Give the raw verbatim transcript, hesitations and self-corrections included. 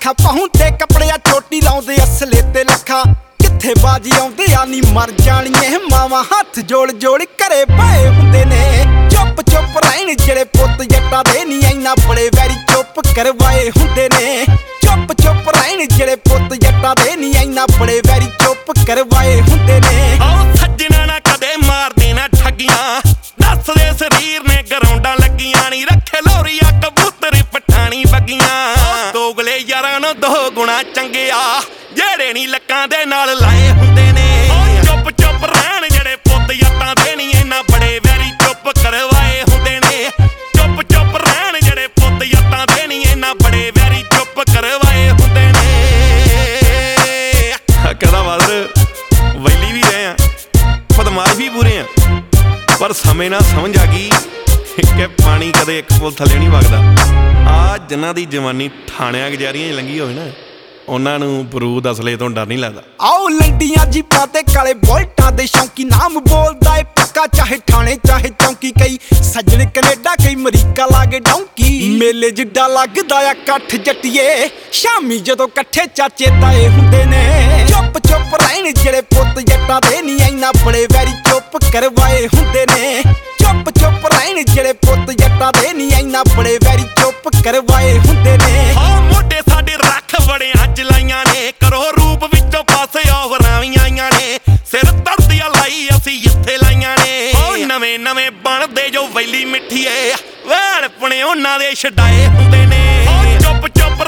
ਲੱਖਾਂ ਪਾਉਂਦੇ ਕੱਪੜਿਆਂ ਚੋਟੀ ਲਾਉਂਦੇ ਅਸਲੇ ਤੇ ਲੱਖਾਂ ਕਿੱਥੇ ਬਾਜੀ ਆਉਂਦੇ ਆ ਨੀ ਮਰ ਜਾਣੀਏ ਮਾਵਾਂ ਹੱਥ ਜੋੜ ਜੋੜ ਘਰੇ ਪਏ ਹੁੰਦੇ ਨੇ ਚੁੱਪ ਚੁੱਪ ਰਹਿਣ ਜਿਹੜੇ ਪੁੱਤ ਜੱਟਾਂ ਦੇ ਨੀ ਇੰਨਾ ਬੜੇ ਵੈਰੀ ਚੁੱਪ ਕਰਵਾਏ ਹੁੰਦੇ ਨੇ ਚੁੱਪ ਚੁੱਪ ਰਹਿਣ ਜਿਹੜੇ ਪੁੱਤ ਜੱਟਾਂ ਦੇ ਨੀ ਇੰਨਾ ਬੜੇ ਵੈਰੀ ਚੁੱਪ ਕਰਵਾਏ ਹੁੰਦੇ ਨੇ ਓ ਸੱਜਣਾ ਨਾ ਕਦੇ ਮਾਰਦੇ ਨਾ ਠੱਗੀਆਂ ਦੱਸਦੇ ਸਰੀਰ ਨੇ ਗਰਾਉਂਡਾਂ ਲੱਗੀਆਂ ਨੀ ਰੱਖੇ ਲੋਰੀਆ ਕਬੂਤਰ ਪਠਾਣੀ ਬੱਗੀਆਂ ਦੋਗਲੇ ਯਾਰਾਂ ਨੂੰ ਦੋ ਗੁਣਾ ਚੰਗਿਆ ਜਿਹੜੇ ਨੀ ਲੱਕਾਂ ਦੇ ਨਾਲ ਲਾਏ ਹੁੰਦੇ ਨੇ ਚੁੱਪ ਚੁੱਪ ਰਹਿਣ ਜਿਹੜੇ ਪੁੱਤ ਜੱਟਾਂ ਦੇ ਨੀ ਇੰਨਾ ਬੜੇ ਵੈਰੀ ਚੁੱਪ ਕਰਵਾਏ ਹੁੰਦੇ ਨੇ ਚੁੱਪ ਚੁੱਪ ਰਹਿਣ ਜਿਹੜੇ ਪੁੱਤ ਜੱਟਾਂ ਦੇ ਨੀ ਇੰਨਾ ਬੜੇ ਵੈਰੀ ਚੁੱਪ ਕਰਵਾਏ ਹੁੰਦੇ ਨੇ ਕਹਿੰਦਾ ਬਾਦਰ ਵੈਲੀ ਵੀ ਰਹੇ ਆ ਬਦਮਾਸ਼ ਵੀ ਪੂਰੇ ਆ ਪਰ ਸਮੇਂ ਨਾਲ ਸਮਝ ਆ ਗਈ ਕਿ ਪਾਣੀ ਕਦੇ ਇੱਕ ਪੁੱਲ ਥੱਲੇ ਨਹੀਂ ਵਗਦਾ ਆ ਜਿਨ੍ਹਾਂ ਦੀ ਜਵਾਨੀ ਥਾਣਿਆਂ ਗਜਾਰੀਆਂ 'ਚ ਲੰਘੀ ਹੋਵੇ ਨਾ ਉਹਨਾਂ ਨੂੰ ਬਰੂਦ ਅਸਲੇ ਤੋਂ ਡਰ ਨਹੀਂ ਲੱਗਦਾ ਆਓ ਲੰਡੀਆਂ ਜੀਪਾਂ ਤੇ ਕਾਲੇ ਬੋਲਟਾਂ ਦੇ ਸ਼ੌਂਕੀ ਨਾਮ ਬੋਲਦਾ ਏ ਪੱਕਾ ਚਾਹੇ ਠਾਣੇ ਚਾਹੇ ਚੌਂਕੀ ਕਈ ਸੱਜਣ ਕੈਨੇਡਾ ਕਈ ਅਮਰੀਕਾ ਲਾਗੇ ਡੌਂਕੀ ਮੇਲੇ ਜਿੱਡਾ ਲੱਗਦਾ ਆ ਇਕੱਠ ਜੱਟੀਏ ਸ਼ਾਮੀ ਜਦੋਂ ਇਕੱਠੇ ਚਾਚੇ ਤਾਏ ਹੁੰਦੇ ਨੇ ਚੁੱਪ ਚੁੱਪ ਰਹਿਣ ਜਿਹੜੇ ਪੁੱਤ ਜੱਟਾਂ ਦੇ ਨੀ ਇੰਨਾ ਬੜੇ ਵੈਰੀ ਚੁੱਪ ਕਰਵਾਏ ਹੁੰਦੇ ਨੇ ਚੁੱਪ ਚੁੱਪ ਰਹਿਣ ਜਿਹੜੇ ਪੁੱਤ ਜੱਟਾਂ ਦੇ ਨੀ ਇੰਨਾ ਬੜੇ ਵੈਰੀ ਚੁੱਪ ਕਰਵਾਏ ਹੁੰਦੇ ਨੇ ਹਾਂ ਮੋਢੇ ਸਾਡੇ ਰੱਖ ਬੜਿਆਂ ਜਲਾਈਆਂ ਨੇ ਕਰੋ ਰੂਪ ਵਿੱਚੋਂ ਪਾਸੇ ਔਵਰਾਂ ਵੀ ਆਈਆਂ ਨੇ ਸਿਰ ਧਰਤੀਆਂ ਲਾਈ ਅਸੀਂ ਇੱਥੇ ਲਾਈਆਂ ਨੇ ਓ ਨਵੇਂ ਨਵੇਂ ਬਣਦੇ ਜੋ ਵੈਲੀ ਮਿੱਠੀਏ ਵੈਣ ਪੁਣੇ ਉਹਨਾਂ ਦੇ ਛਡਾਏ ਹੁੰਦੇ ਨੇ ਓ ਚੁੱਪ ਚੁੱਪ